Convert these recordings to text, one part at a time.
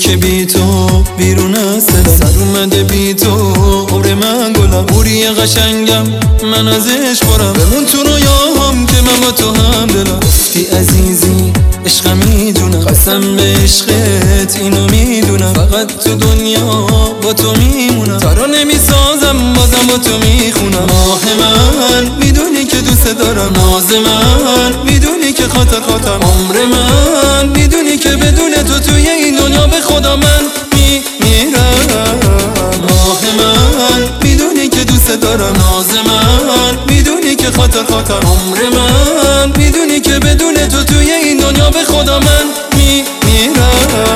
که بی تو بیرون از دلم سر اومده بی تو عمر من گلم بوری قشنگم من ازش خورم بمون تو رویاهام که من با تو هم دلم گفتی عزیزی عشقم میدونم قسم به عشقت اینو میدونم فقط تو دنیا با تو میمونم ترانه میسازم بازم با تو میخونم ماه من میدونی که دوست دارم ناز من میدونی که خاطر عمر من میدونی که بدون تو توی این دنیا به خدا من میمیرم ماه من میدونی که دوست دارم ناز من میدونی که خاطر عمر من میدونی که بدون تو توی این دنیا به خدا من میمیرم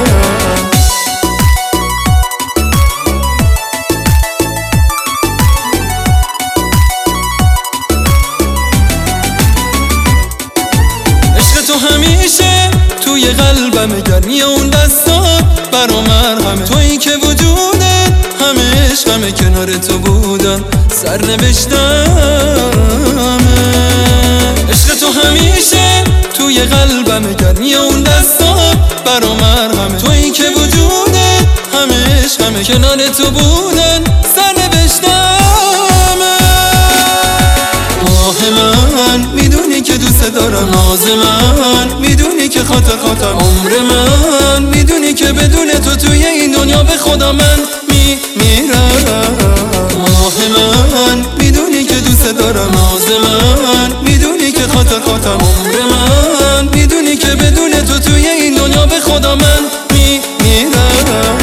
تو همیشه توی قلبم گرمی اون دستات برا مرهمه تویی که وجودت همه عشقمه کنار تو بودن سرنوشتمه عشق تو همیشه توی قلبم گرمی اون دستات برا مرهمه تویی که وجودت همه عشقمه کنار تو بودن سرنوشتمه ماه من میدونی که دوست دارم ناز من میدونی که خاطر عمر من میدونی که بدون تو توی این دنیا به خدا من میمیرم ماه من میدونی که دوست دارم ناز من میدونی که خاطر عمر من میدونی که بدون تو توی این دنیا به خدا من میمیرم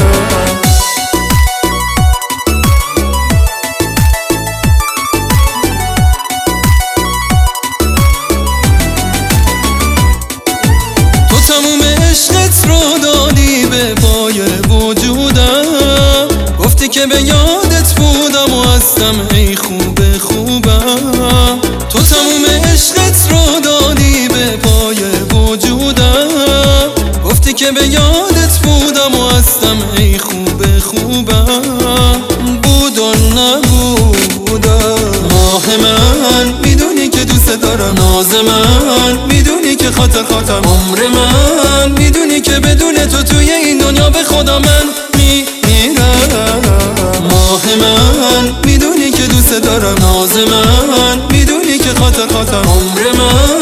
تموم عشقت رو دادی به پای وجودم گفتی که به یادت بودم و هستم ای خوبه خوبم تو تموم عشقت رو دادی به پای وجودم گفتی که به یادت بودم و هستم ای خوبه خوبم بود و نبودم ماه من میدونی که دوست دارم ناز من میدونی که خاطر عمر من میدونی که بدون تو توی این دنیا به خدا من میمیرم ماه من میدونی که دوست دارم ناز من میدونی که خاطر عمر من